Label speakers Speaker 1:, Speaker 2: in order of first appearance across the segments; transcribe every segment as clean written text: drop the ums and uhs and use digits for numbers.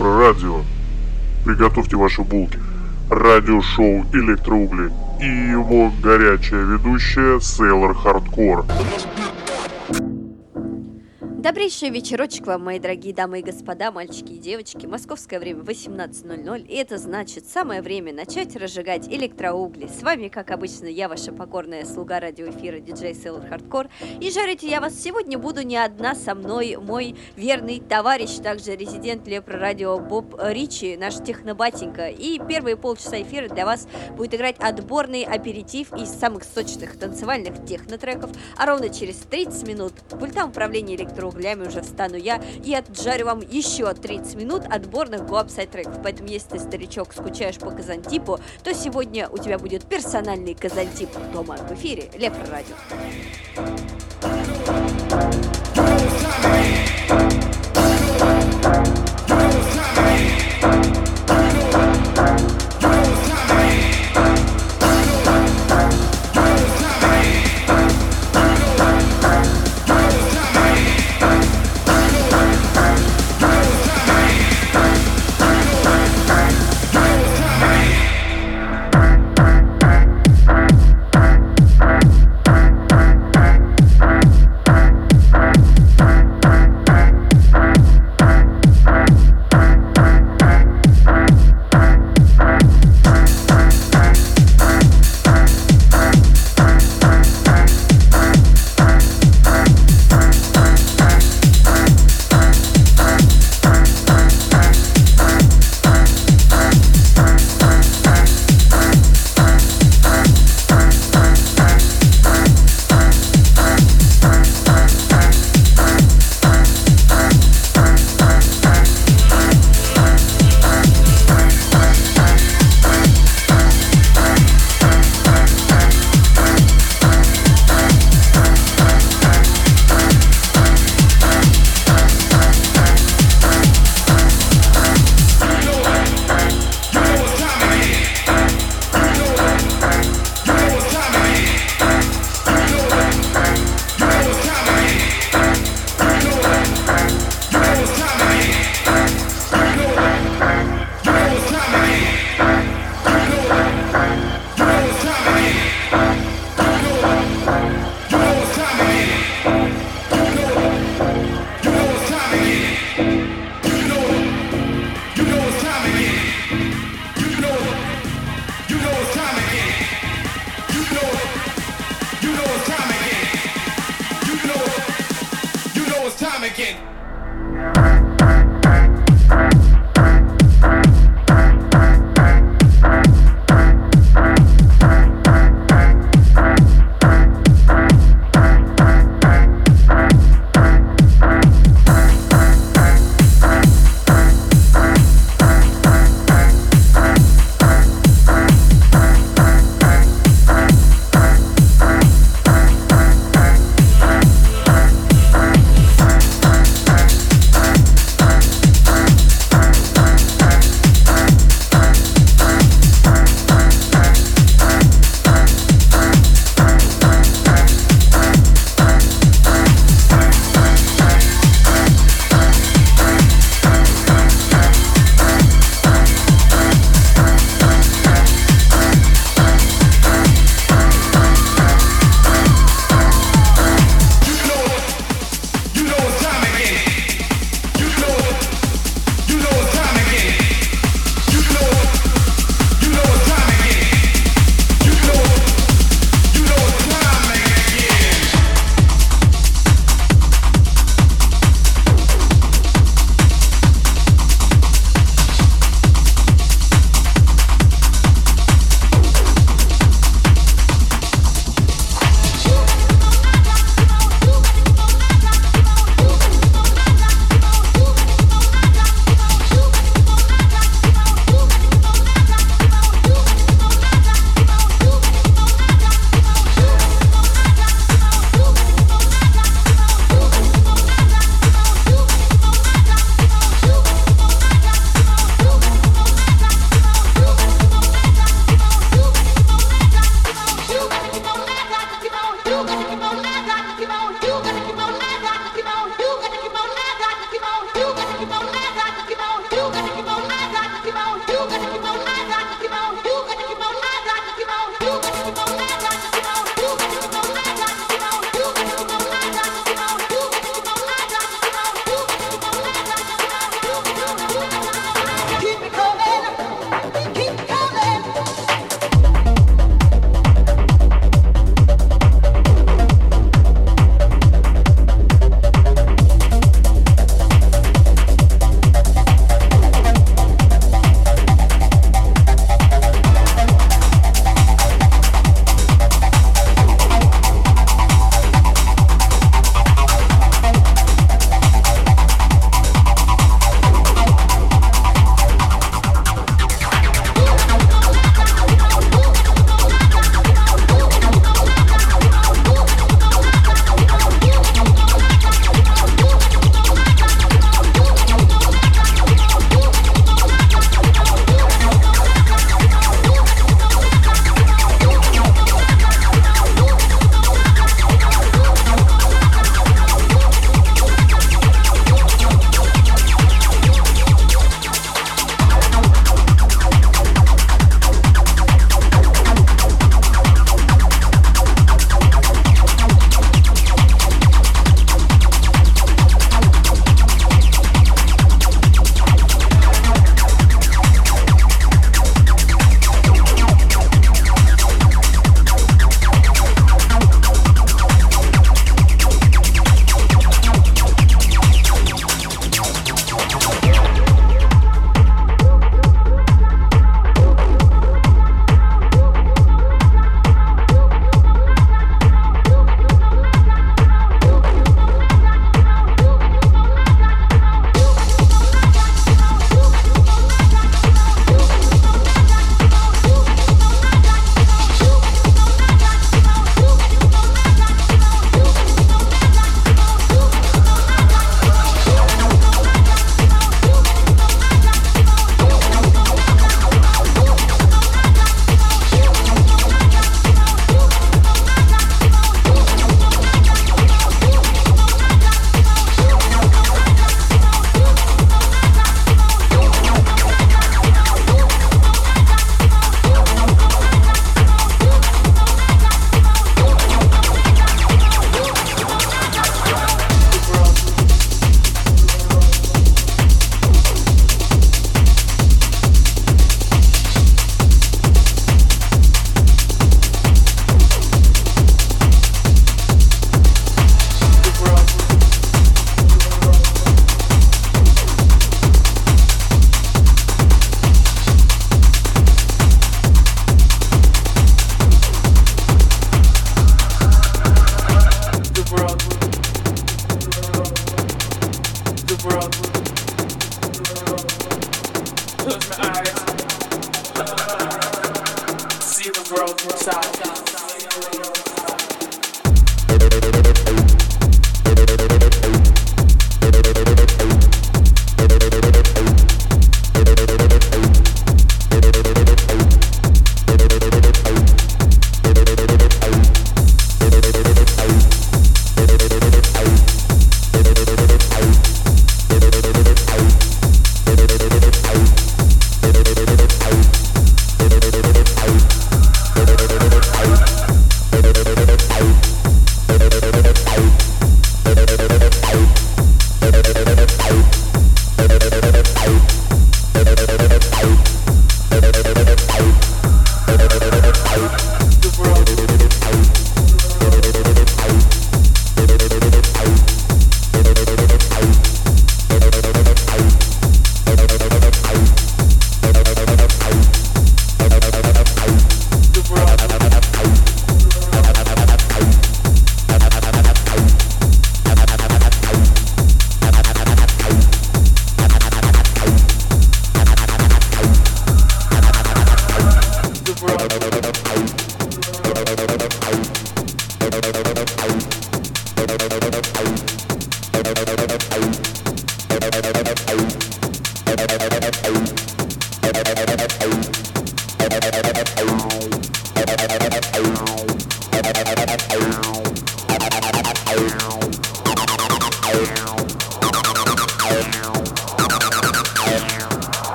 Speaker 1: Лепрорадио. Приготовьте ваши булки. Радиошоу «Электроугли» и его горячая ведущая Sailor Hardcore.
Speaker 2: Добрейший вечерочек вам, мои дорогие дамы и господа, мальчики и девочки. Московское время 18:00, и это значит самое время начать разжигать электроугли. С вами, как обычно, я, ваша покорная слуга радиоэфира диджей Sailor Hardcore. И жарить я вас сегодня буду не одна, со мной мой верный товарищ, также резидент Лепрорадио Боб Ричи, наш технобатенька. И первые полчаса эфира для вас будет играть отборный аперитив из самых сочных танцевальных технотреков. А ровно через 30 минут пультом управления электроуглями уже встану я и отжарю вам еще 30 минут отборных го-апсайд треков. Поэтому, если ты, старичок, скучаешь по Казантипу, то сегодня у тебя будет персональный Казантип дома в эфире Лепрорадио.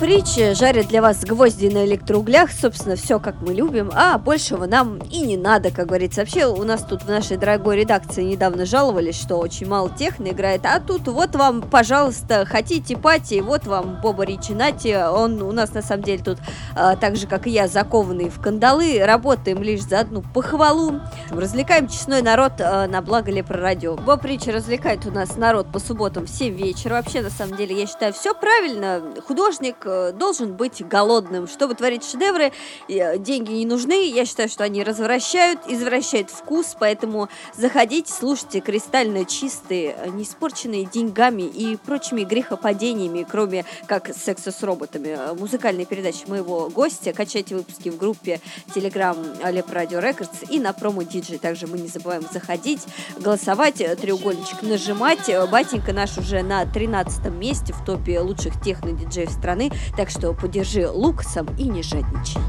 Speaker 2: Рич жарит для вас гвозди на электроуглях, собственно, все как мы любим, а большего нам и не надо, как говорится. Вообще, у нас тут в нашей дорогой редакции недавно жаловались, что очень мало техно играет, а тут вот вам, пожалуйста, хотите пати, вот вам Боба Ричи Нати, он у нас на самом деле тут, так же, как и я, закованный в кандалы, работаем лишь за одну похвалу, развлекаем честной народ на благо Лепрорадио. Боб Ричи развлекает у нас народ по субботам в 7 вечера. Вообще, на самом деле, я считаю, все правильно. Художник должен быть голодным. Чтобы творить шедевры, деньги не нужны. Я считаю, что они извращают вкус, поэтому заходите, слушайте кристально чистые, не испорченные деньгами и прочими грехопадениями, кроме как секса с роботами, музыкальные передачи моего гостя. Качайте выпуски в группе Telegram Лепрорадио Рекордс и на промо-диджей. Также мы не забываем заходить, голосовать, треугольничек нажимать. Батенька наш уже на 13 месте в топе лучших техно-диджеев страны, так что подержи лукасом и не жадничай.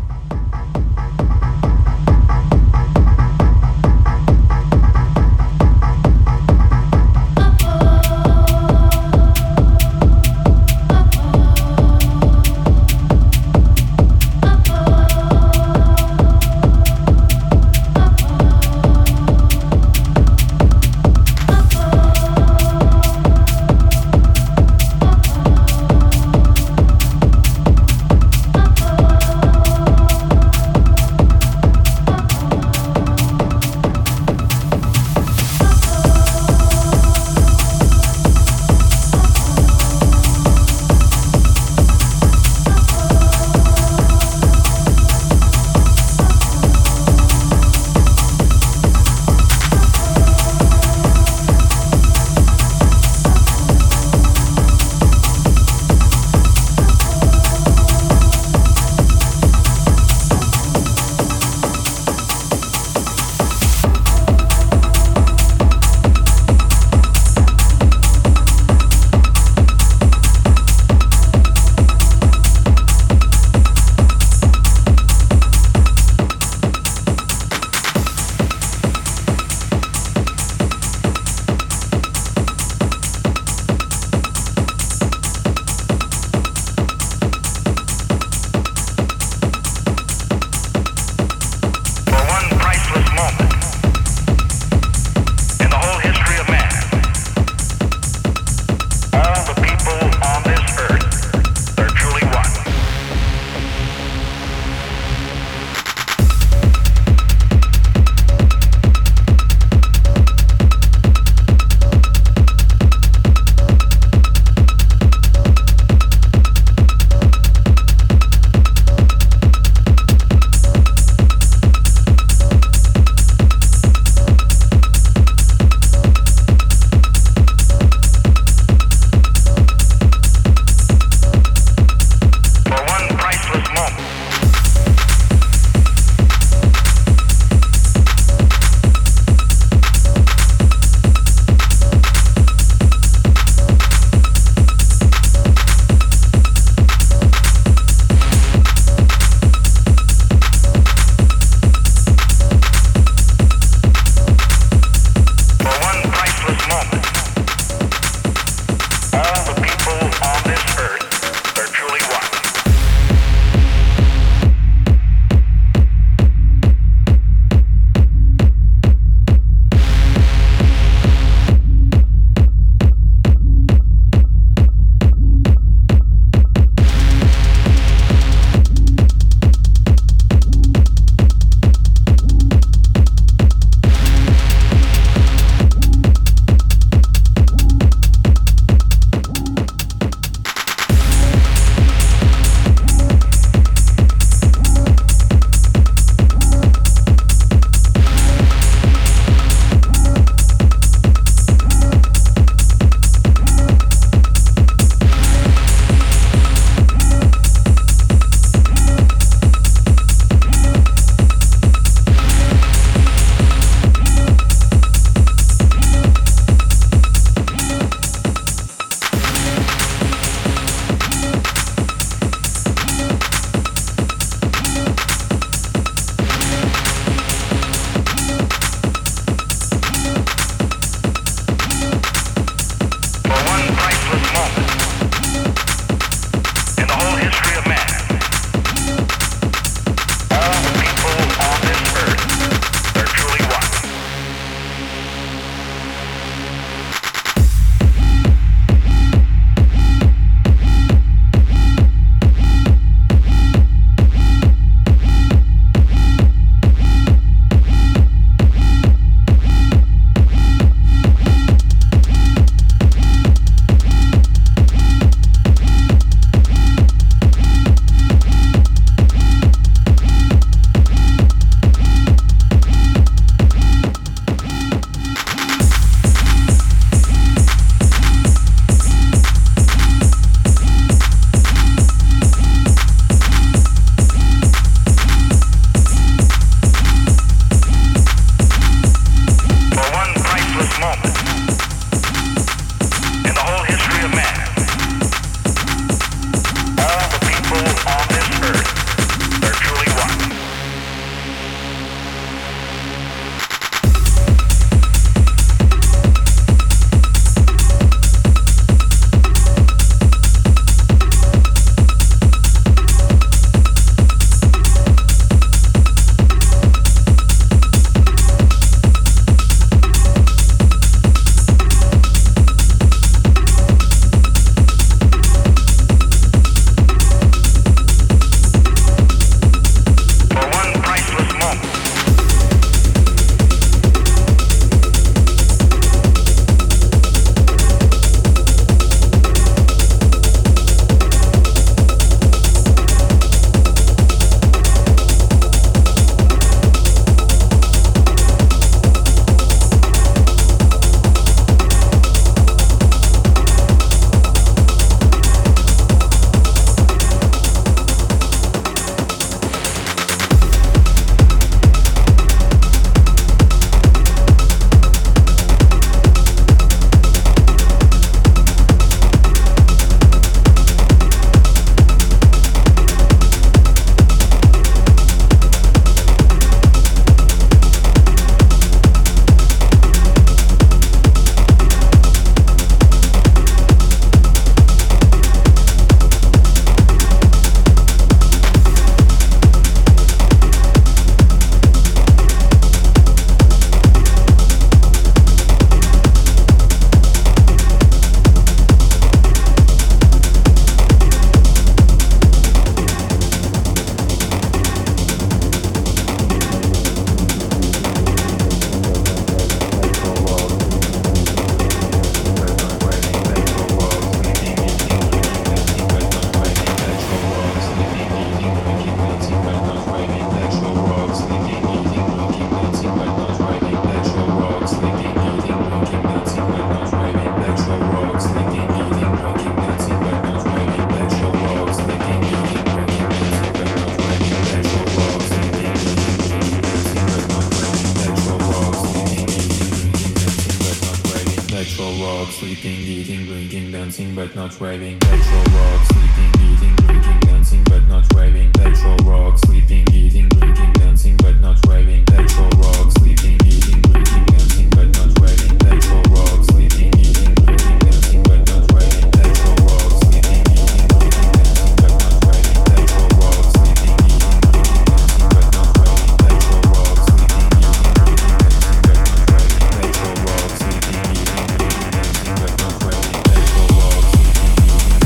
Speaker 3: sleeping, eating, drinking, dancing, but not raving. Electro rock, sleeping, eating, drinking, dancing, but not raving. Electro rock, sleeping, eating, drinking, dancing, but not raving. Electro rock, sleeping, eating, drinking, dancing, but not raving. Electro rock, sleeping, eating, drinking, dancing, but not raving. Electro rock, sleeping, eating, drinking, dancing, but not raving. Electro rock, sleeping, eating, drinking, dancing, but not raving. Electro rock, sleeping, eating, drinking, dancing, but not raving. Electro rock, sleeping, eating, drinking, dancing, but not raving. Electro rock, sleeping, eating,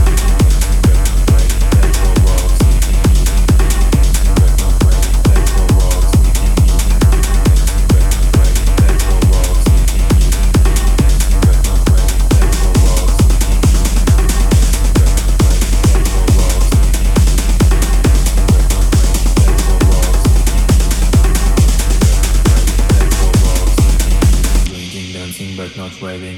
Speaker 3: but not raving.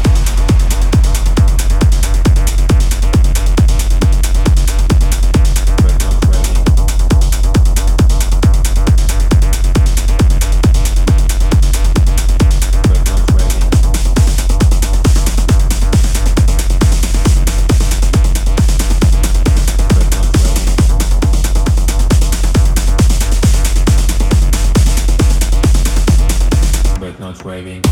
Speaker 3: Waving.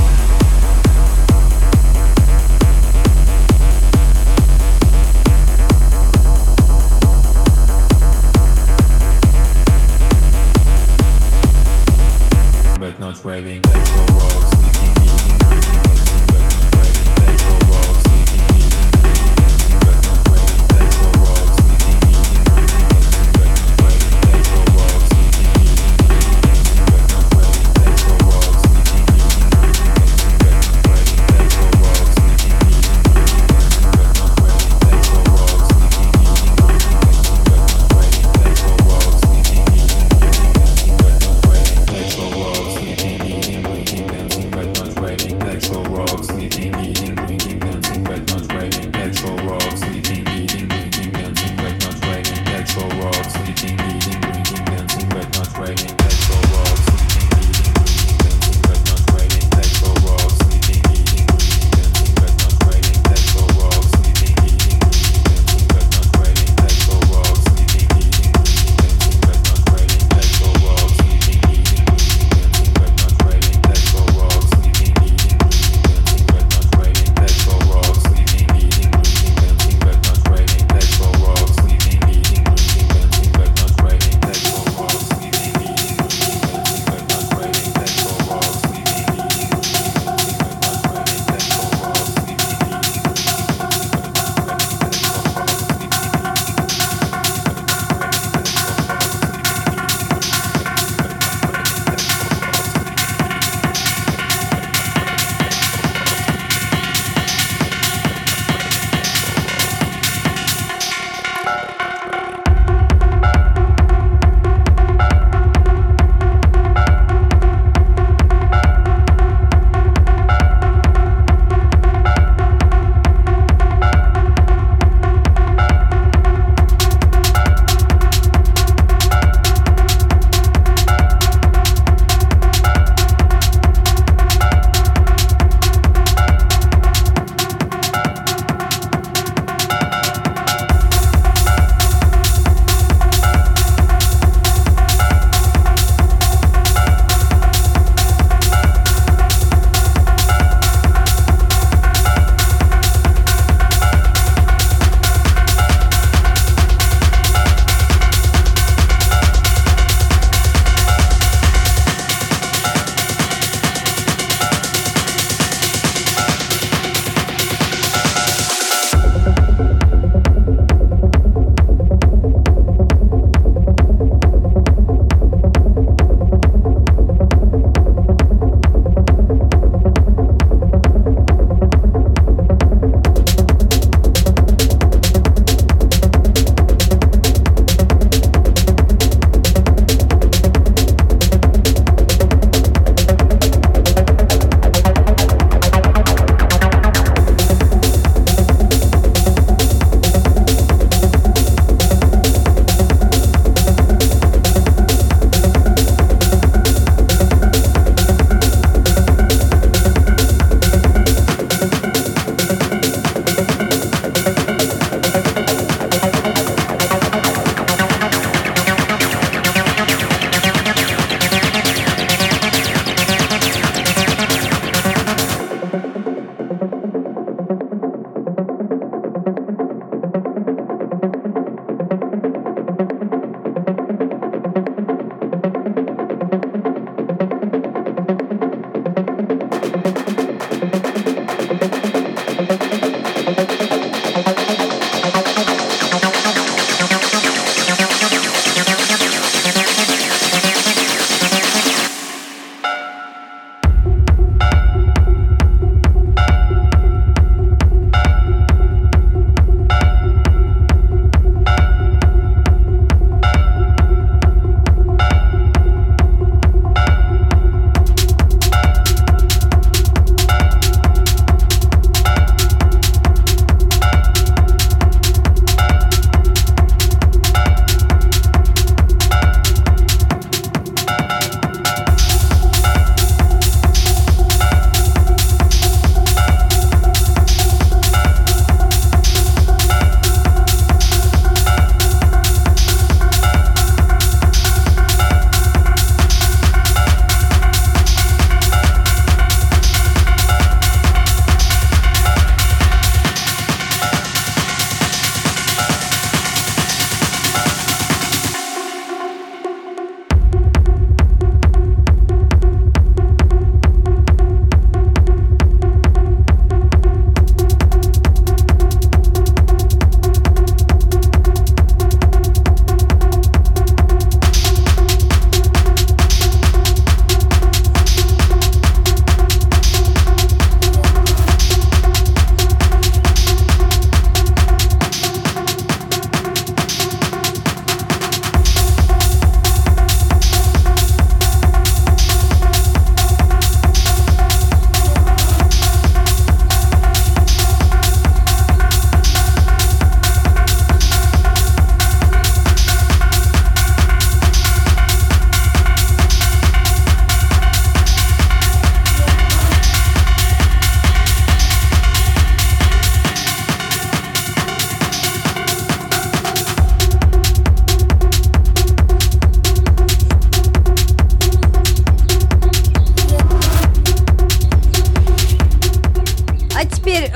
Speaker 3: But not waving. Electro rock, sleeping, eating, drinking, dancing, but not waving. Electro rock, sleeping, eating, drinking, dancing, but not waving. Electro rock, sleeping, eating, drinking, dancing, but not waving. Electro rock, sleeping, eating, drinking, dancing, but not waving. Electro rock, sleeping, eating, drinking, dancing, but not waving. Electro rock, sleeping, eating, drinking, dancing, but not waving. Electro rock, sleeping, eating, drinking, dancing, but not waving. Electro rock, sleeping, eating, drinking, dancing, but not waving. Electro rock, sleeping, eating, drinking, dancing, but not waving. Electro rock, sleeping, eating, drinking, dancing, but not waving. Electro rock, sleeping, eating, drinking, dancing, but not waving. Electro rock, sleeping, eating, drinking, dancing, but not waving. Electro rock, sleeping, eating, drinking, dancing, but not waving. Electro rock, sleeping, eating, drinking, dancing, but not waving. Electro rock, sleeping, eating, drinking, dancing, but not waving. Electro rock, sleeping, eating, drinking, dancing, but not waving. Electro rock, sleeping, eating, drinking, dancing, but not waving. Electro rock, sleeping, eating, drinking, dancing, but not waving. Electro rock, sleeping, eating, drinking, dancing, but not waving. Electro rock, sleeping, eating, drinking, dancing, but not waving. Electro rock, sleeping, eating,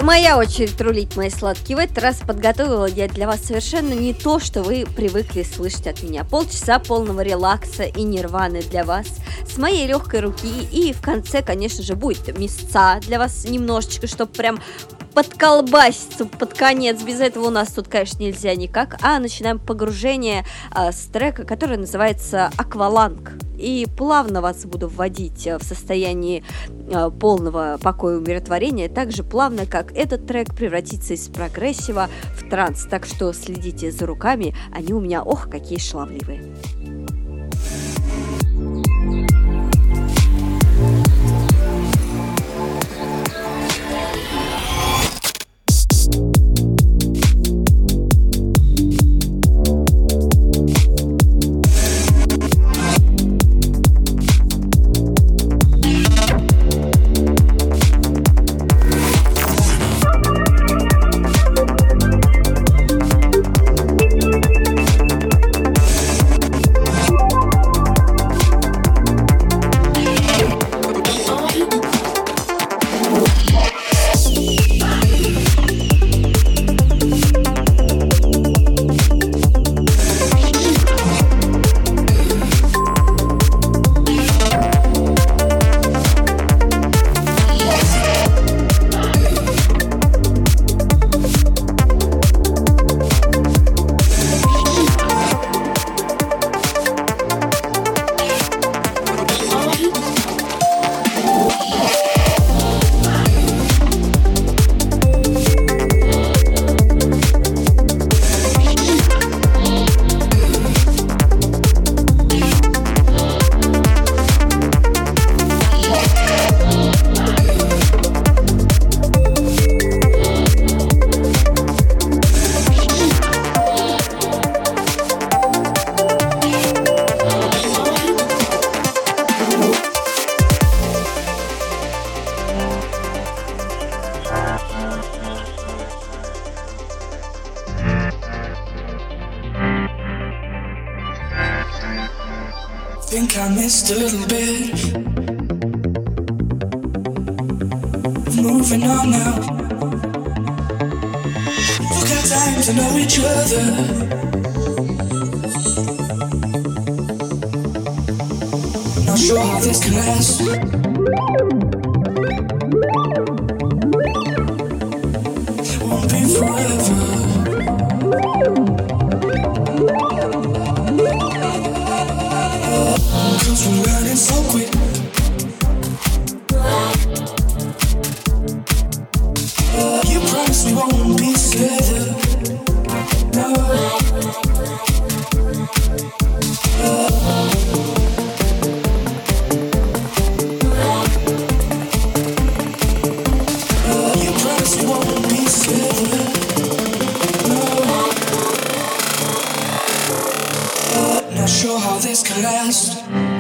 Speaker 2: Моя очередь рулить, мои сладкие. В этот раз подготовила я для вас совершенно не то, что вы привыкли слышать от меня. Полчаса полного релакса и нирваны для вас с моей легкой руки. И в конце, конечно же, будет мясца для вас немножечко, чтобы прям подколбаситься под конец. Без этого у нас тут, конечно, нельзя никак. А начинаем погружение с трека, который называется «Акваланг». И плавно вас буду вводить в состояние полного покоя и умиротворения, так же плавно, как этот трек превратится из прогрессива в транс. Так что следите за руками, они у меня, ох, какие шаловливые.
Speaker 4: Think I missed a little bit. Moving on now. We've got time to know each other. Not sure how this can last. Won't be forever. Cause we're running so quick. You promise we won't be together. No. You promise we won't be together. No. Not sure how this can last.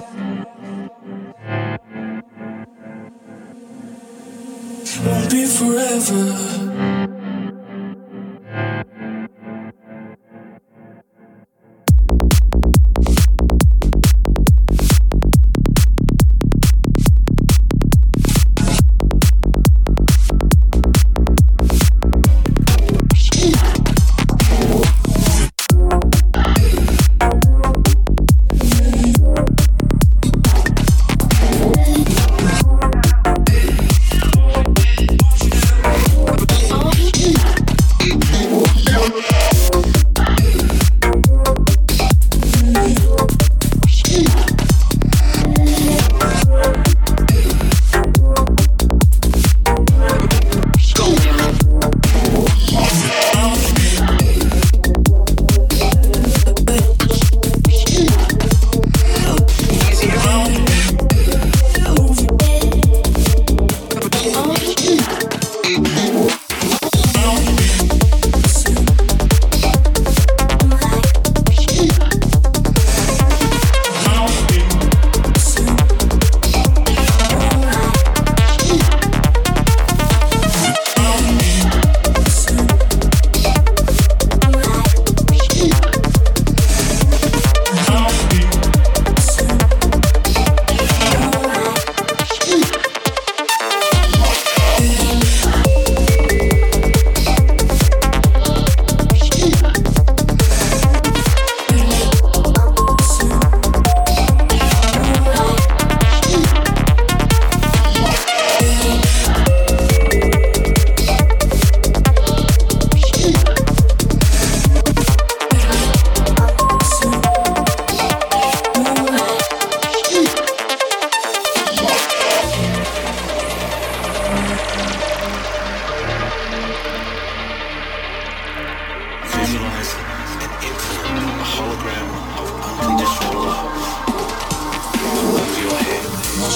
Speaker 4: Won't be forever.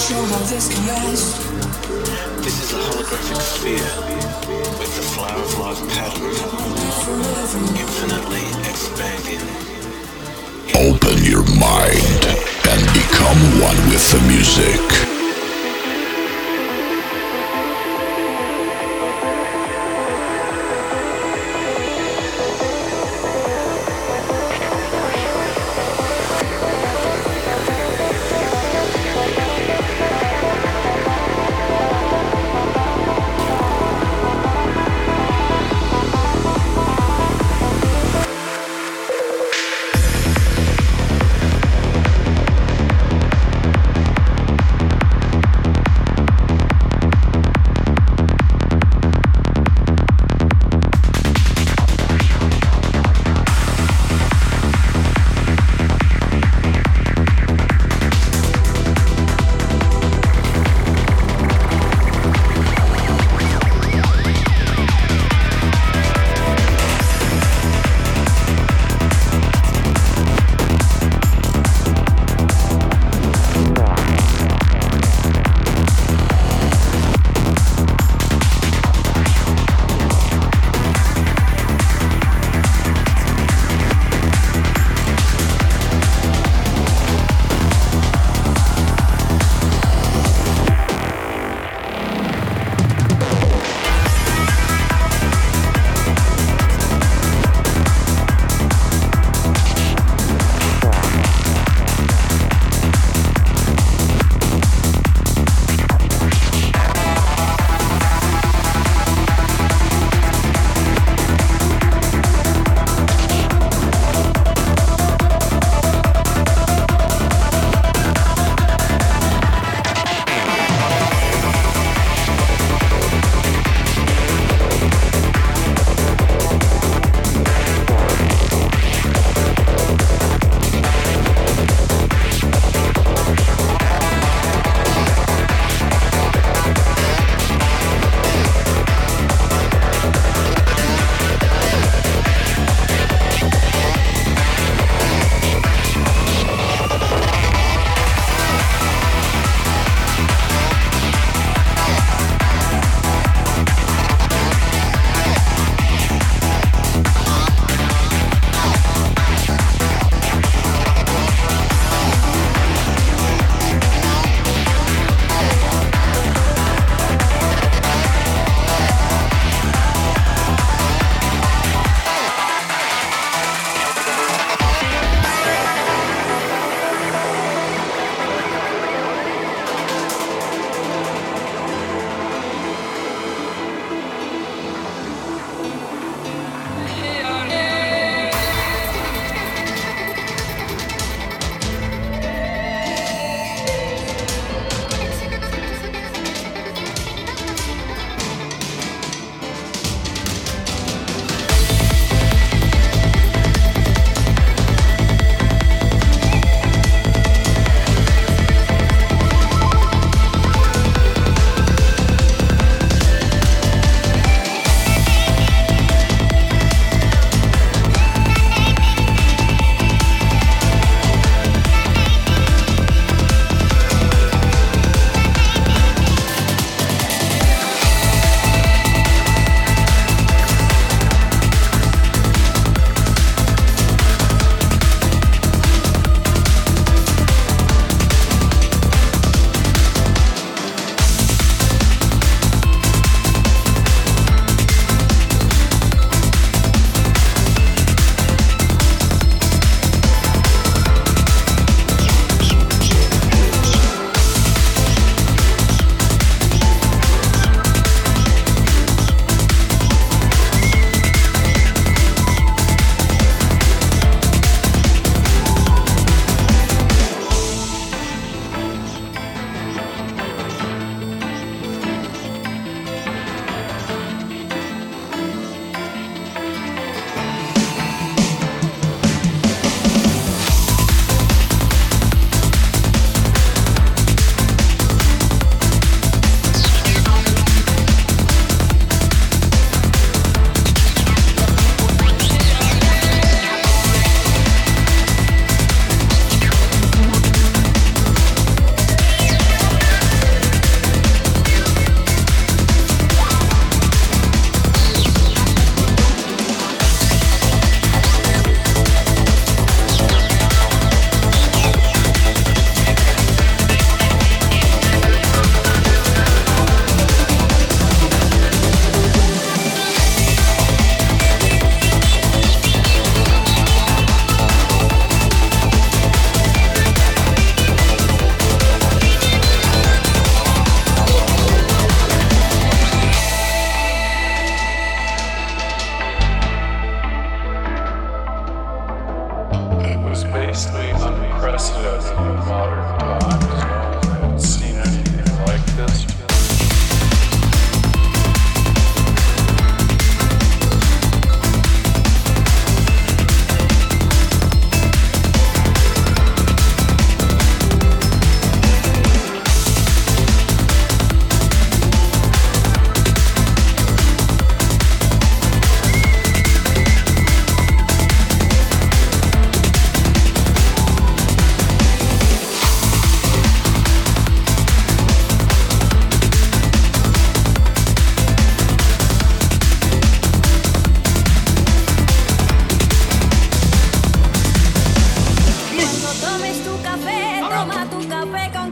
Speaker 4: sure how this can last.
Speaker 5: This is a holographic sphere with the flower of life pattern infinitely expanding.
Speaker 6: Open your mind and become one with the music.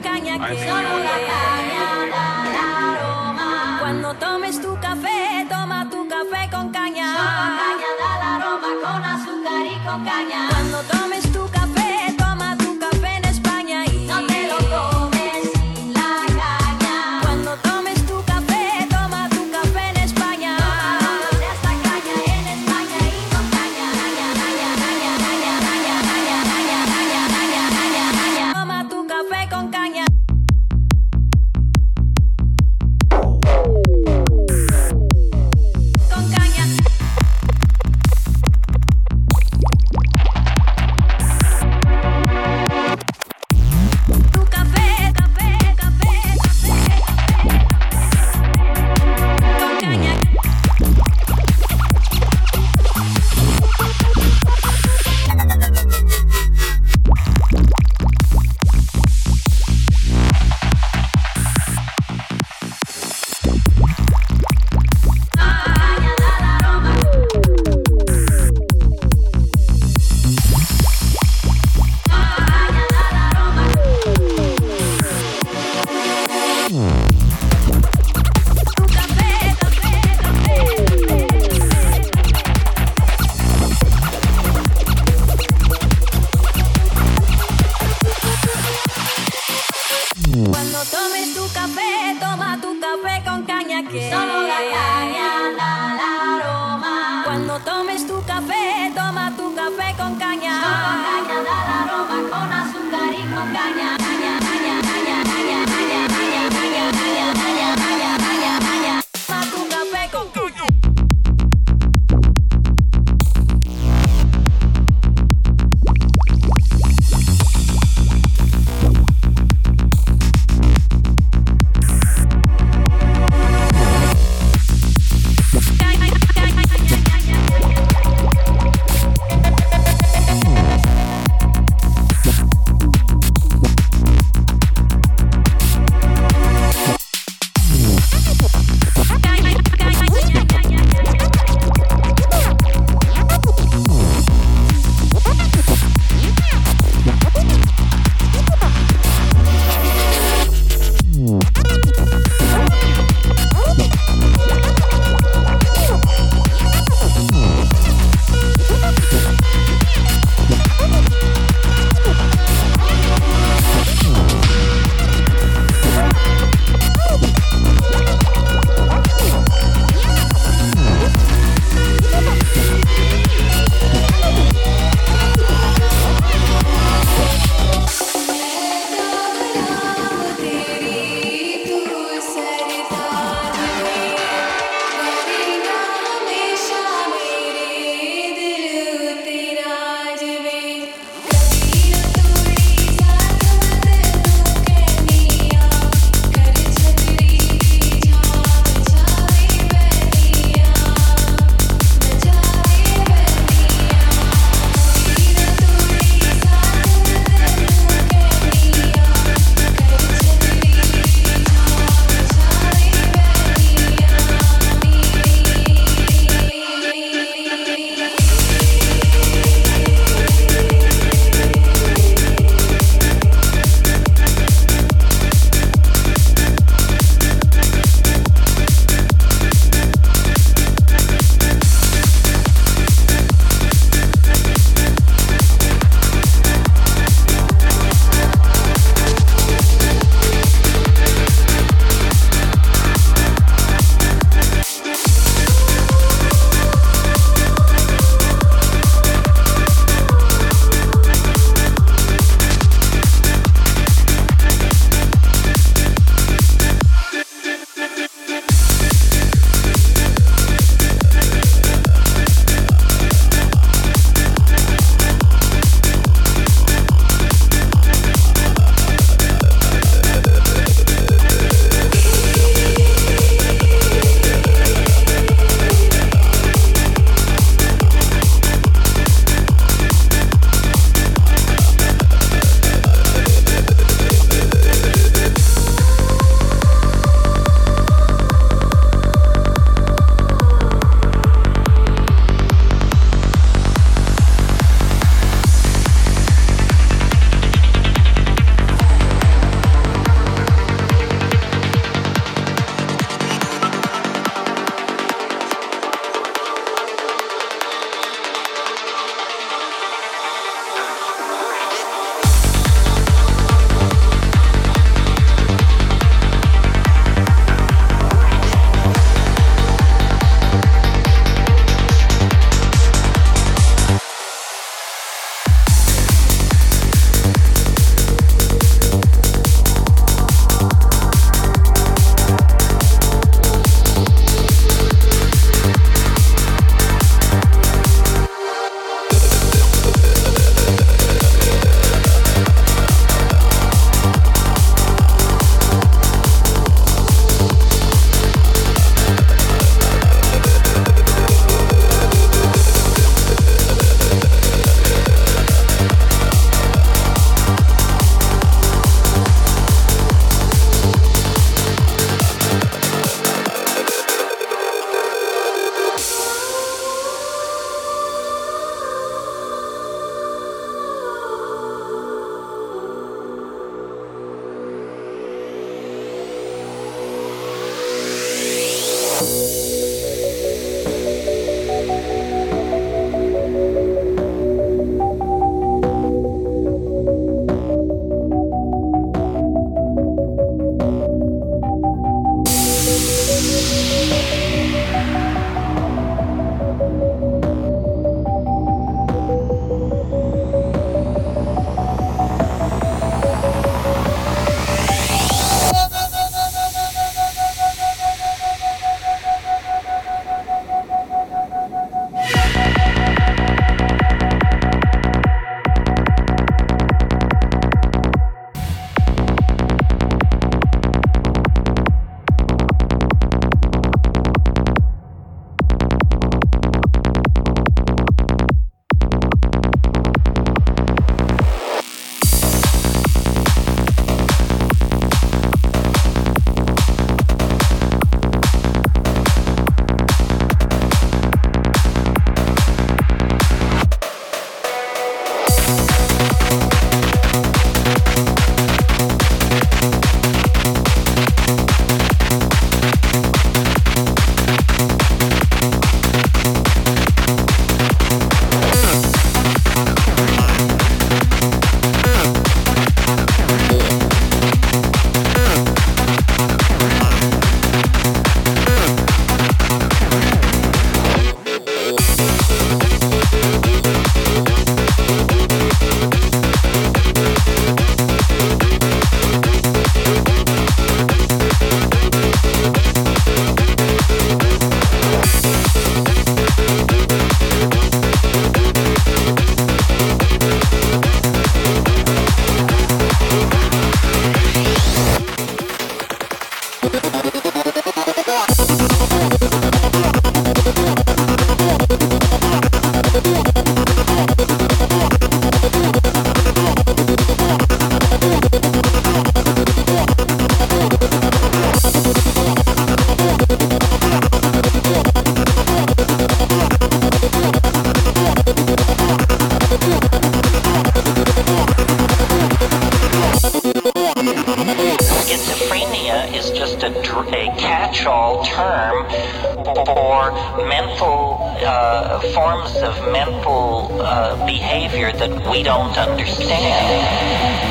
Speaker 7: caña que solo la caña da aroma. Cuando tomes tu café, toma tu café con caña. Solo caña da el aroma con azúcar y con caña. Cuando tomes tu café, toma tu café en España y no te lo tomes sin la caña. Cuando tomes tu café, toma tu café en España. Toma de esta caña en España y con caña. Toma tu café con caña. Con caña.
Speaker 8: schizophrenia is just a catch-all term for mental forms of mental behavior that we don't understand.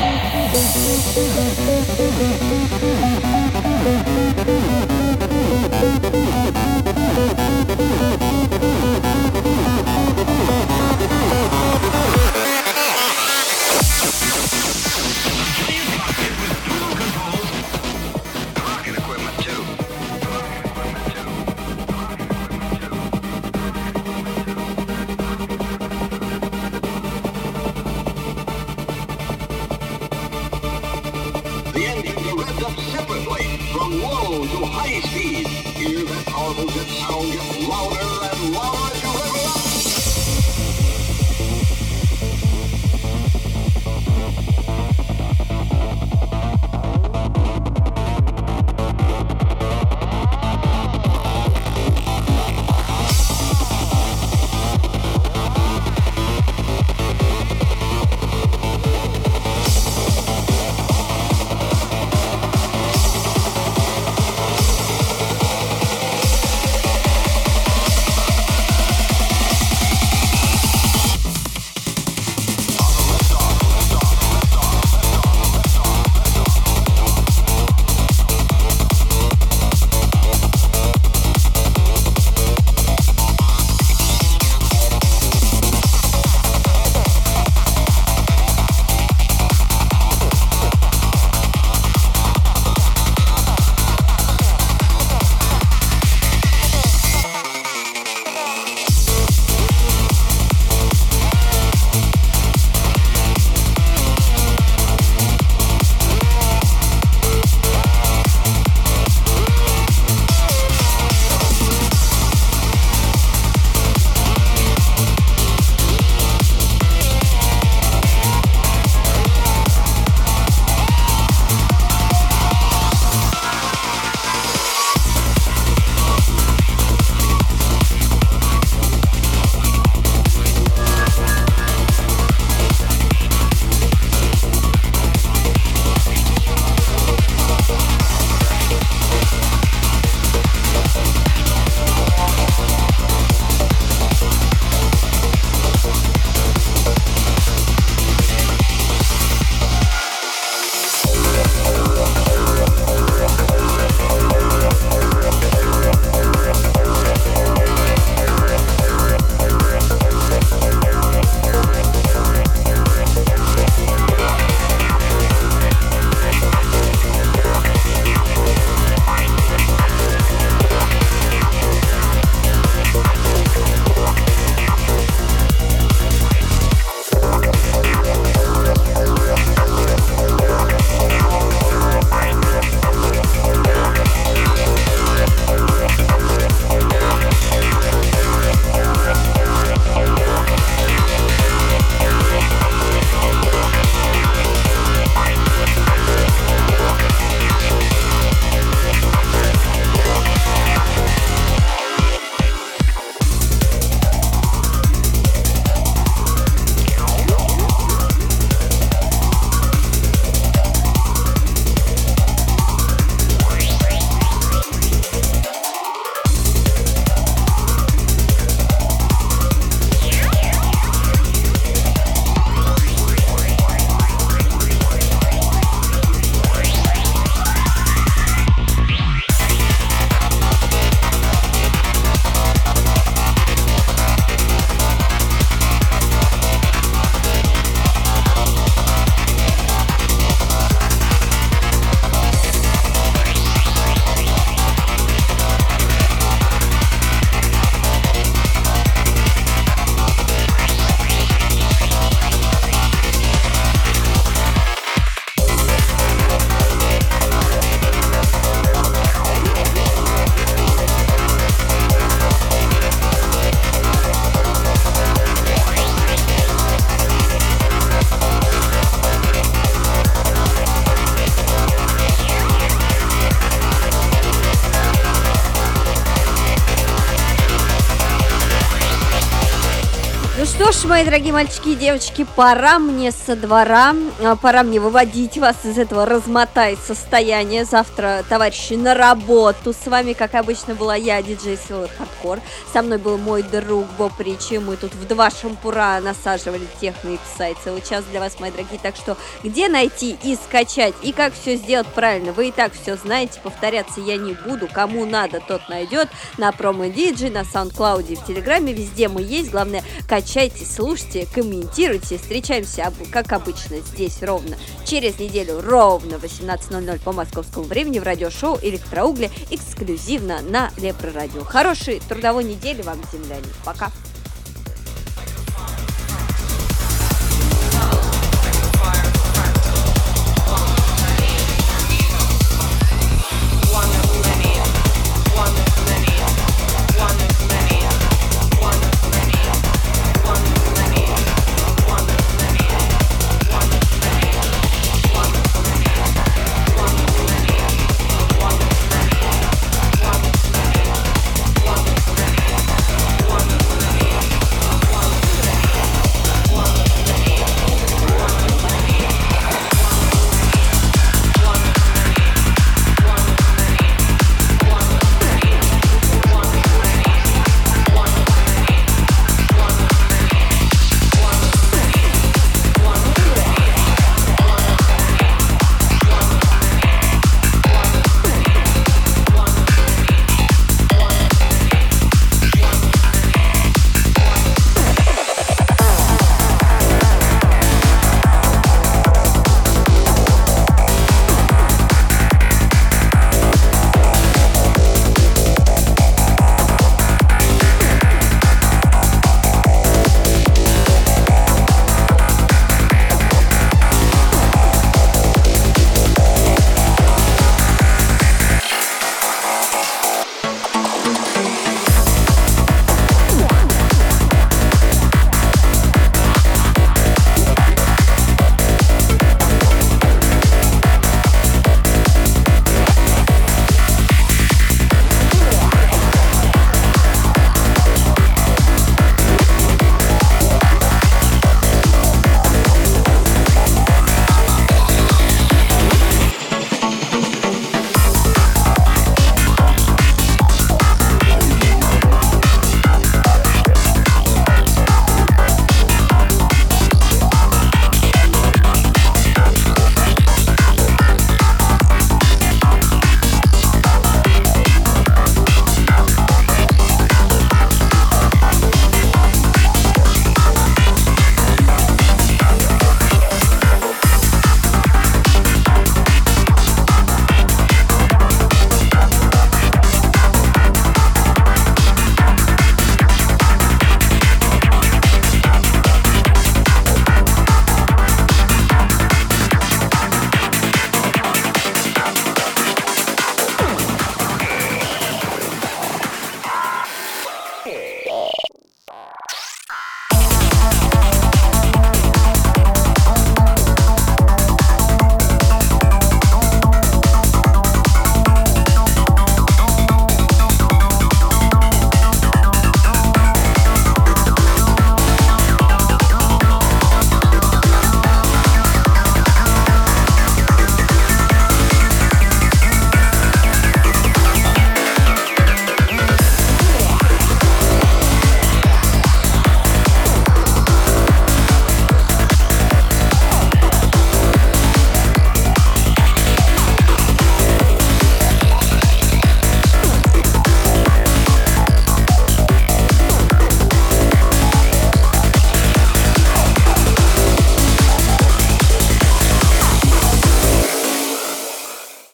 Speaker 2: ж, мои дорогие мальчики и девочки, пора мне со двора, пора мне выводить вас из этого размотай состояния. Завтра, товарищи, на работу. С вами, как обычно, была я, диджей Sailor Hardcore. Со мной был мой друг Боб Ричи. Мы тут в 2 шампура насаживали техно и псай целый час для вас, мои дорогие. Так что, где найти и скачать, и как все сделать правильно, вы и так все знаете. Повторяться я не буду. Кому надо, тот найдет. На промо-диджей, на SoundCloud, в Телеграме, везде мы есть. Главное, качайте, слушайте, комментируйте. Встречаемся, как обычно, здесь ровно через неделю, ровно 18:00 по московскому времени в радиошоу «Электроугли» эксклюзивно на Лепро Радио. Хорошей трудовой недели вам, земляне. Пока!